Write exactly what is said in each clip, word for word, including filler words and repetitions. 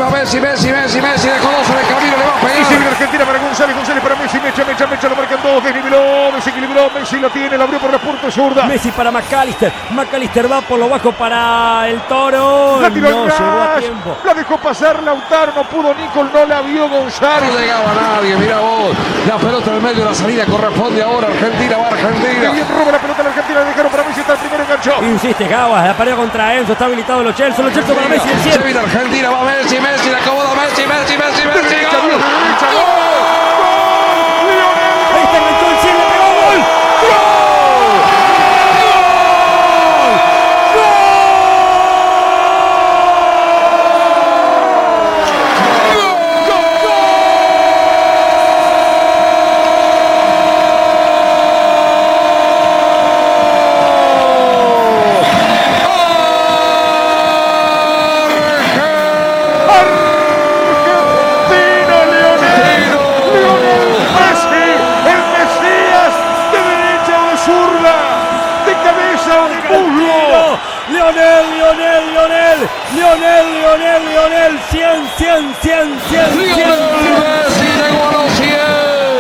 va Messi, Messi, Messi, Messi, de Coloso en el camino, le va a pegar. Y sigue Argentina para González, González para Messi, Mecha, Mecha, Mecha, lo marcan dos, desniveló, desequilibró, Messi lo tiene, lo abrió por la puerta zurda. Messi para McAllister, McAllister va por lo bajo para el Toro, la tiró no llegó a tiempo. La dejó pasar Lautaro, no pudo Nicol, no la vio González. No llegaba nadie, mira vos, la pelota en el medio de la salida corresponde ahora, Argentina va Argentina. Bien, roba la pelota a la Argentina, le dejaron para Messi, está el primero enganchó. Insiste Gabas, la pared contra Enzo, está habilitado Lo Celso, Lo Celso para Messi, el cien. Se viene Argentina, va Messi, Messi, la acomoda Messi, Messi, Messi, Messi, Derecha, gol. derecha, gol. Ahí está, enganchó el cien, le pegó gol. Lionel, Lionel, Lionel, Lionel, Lionel, Lionel, cien, cien, cien, cien, Lionel Messi llegó a los cien.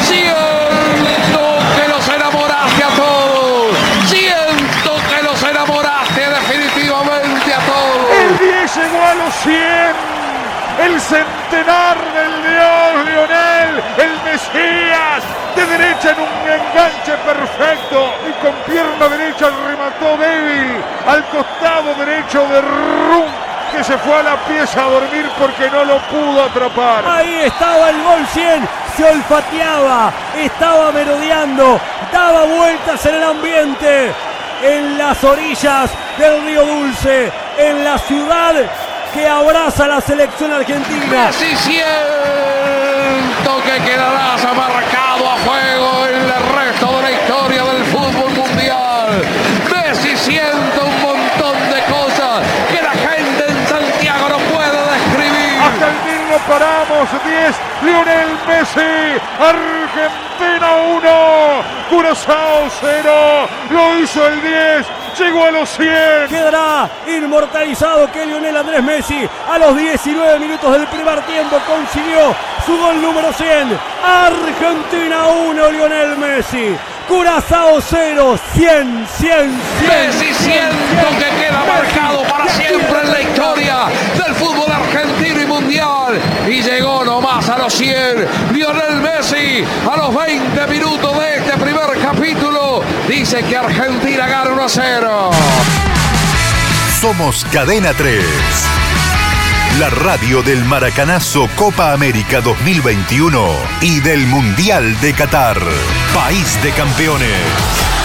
Siento que los enamoraste a todos. Siento que los enamoraste definitivamente a todos. El diez llegó a los cien. El centenar del Dios, Lionel, el Mesías, de derecha en un enganche perfecto y con pierna derecha remató débil al costado derecho de Rum, que se fue a la pieza a dormir porque no lo pudo atrapar. Ahí estaba el gol cien, se olfateaba, estaba merodeando, daba vueltas en el ambiente, en las orillas del Río Dulce, en la ciudad que abraza a la selección argentina. Messi, siento que quedarás marcado a fuego en el resto de la historia del fútbol mundial. Messi, siento un montón de cosas que la gente en Santiago no puede describir. Hasta el mismo paramos, diez, Lionel Messi, Argentina uno, Curazao cero, lo hizo el diez. Llegó a los cien. Quedará inmortalizado que Lionel Andrés Messi a los diecinueve minutos del primer tiempo consiguió su gol número cien. Argentina uno, Lionel Messi. Curazao cero, cien, cien, cien. Messi, siento que queda marcado para siempre en la historia del fútbol argentino y mundial. Y llegó nomás a los cien. Lionel Messi a los veinte minutos de este primer capítulo dice que Argentina gana uno a cero. Somos Cadena tres. La radio del Maracanazo Copa América dos mil veintiuno y del Mundial de Qatar. País de campeones.